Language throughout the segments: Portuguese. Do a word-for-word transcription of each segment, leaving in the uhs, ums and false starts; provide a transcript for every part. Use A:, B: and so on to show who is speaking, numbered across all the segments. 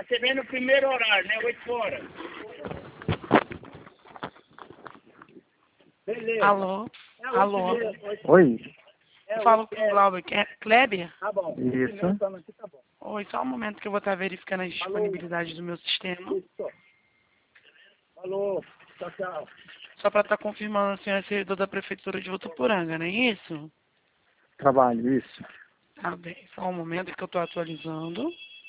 A: você vem no primeiro horário, né? oito horas. Beleza.
B: Alô?
A: É
B: Alô?
C: Oi.
B: Eu falo com o Glauber Ke- Kleber?
A: Tá bom.
C: Isso.
A: Tá bom.
B: Oi, só um momento que eu vou estar verificando a disponibilidade do meu sistema.
A: Isso. Falou. Tchau, tchau.
B: Só para estar confirmando, o senhor é servidor da Prefeitura de Votuporanga, não é isso?
C: Trabalho, isso.
B: Tá bem, só um momento que eu estou atualizando.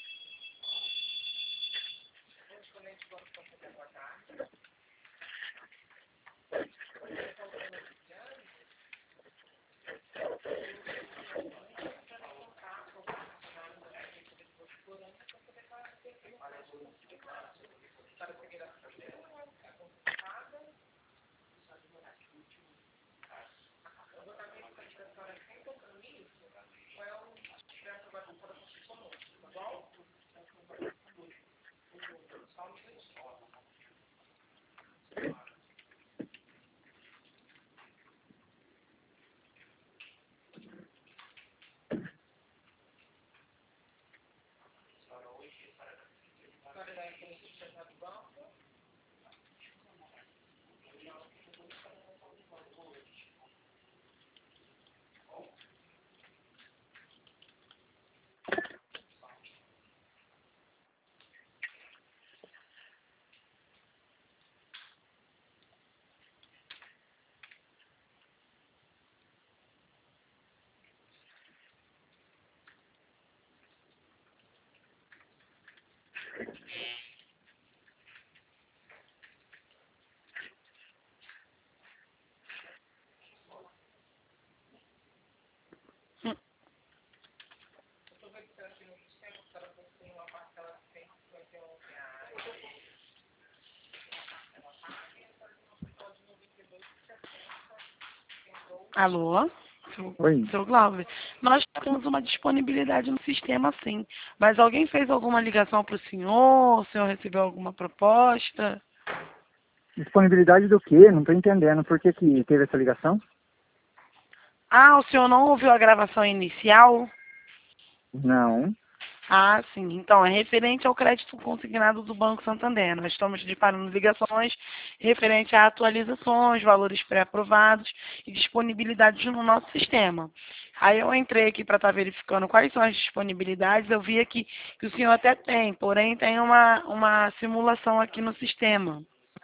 B: Alô? Seu,
C: Oi.
B: seu Glauber, nós temos uma disponibilidade no sistema, sim. Mas alguém fez alguma ligação para o senhor? O senhor recebeu alguma proposta?
C: Disponibilidade do quê? Não estou entendendo. Por que que teve essa ligação?
B: Ah, o senhor não ouviu a gravação inicial?
C: Não.
B: Ah, sim. Então, é referente ao crédito consignado do Banco Santander. Nós estamos disparando ligações referente a atualizações, valores pré-aprovados e disponibilidades no nosso sistema. Aí eu entrei aqui para estar verificando quais são as disponibilidades. Eu vi aqui que o senhor até tem, porém tem uma, uma simulação aqui no sistema.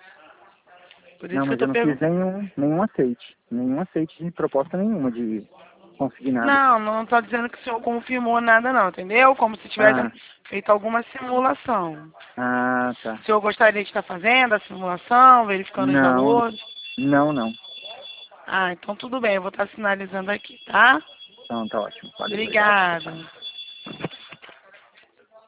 B: Por isso
C: Não,
B: que eu
C: mas eu
B: estou
C: não fiz
B: perguntando.
C: nenhum, nenhum aceite. Nenhum aceite de proposta nenhuma de consignado.
B: Não, não estou dizendo que o senhor confirmou nada não, entendeu? Como se tivesse
C: Ah,
B: feito alguma simulação.
C: ah, tá.
B: O senhor gostaria de estar fazendo a simulação, verificando os
C: Não,
B: valores?
C: não, não.
B: Ah, então tudo bem, eu vou estar sinalizando aqui, tá?
C: Então tá ótimo. Valeu, obrigado.
B: Obrigada.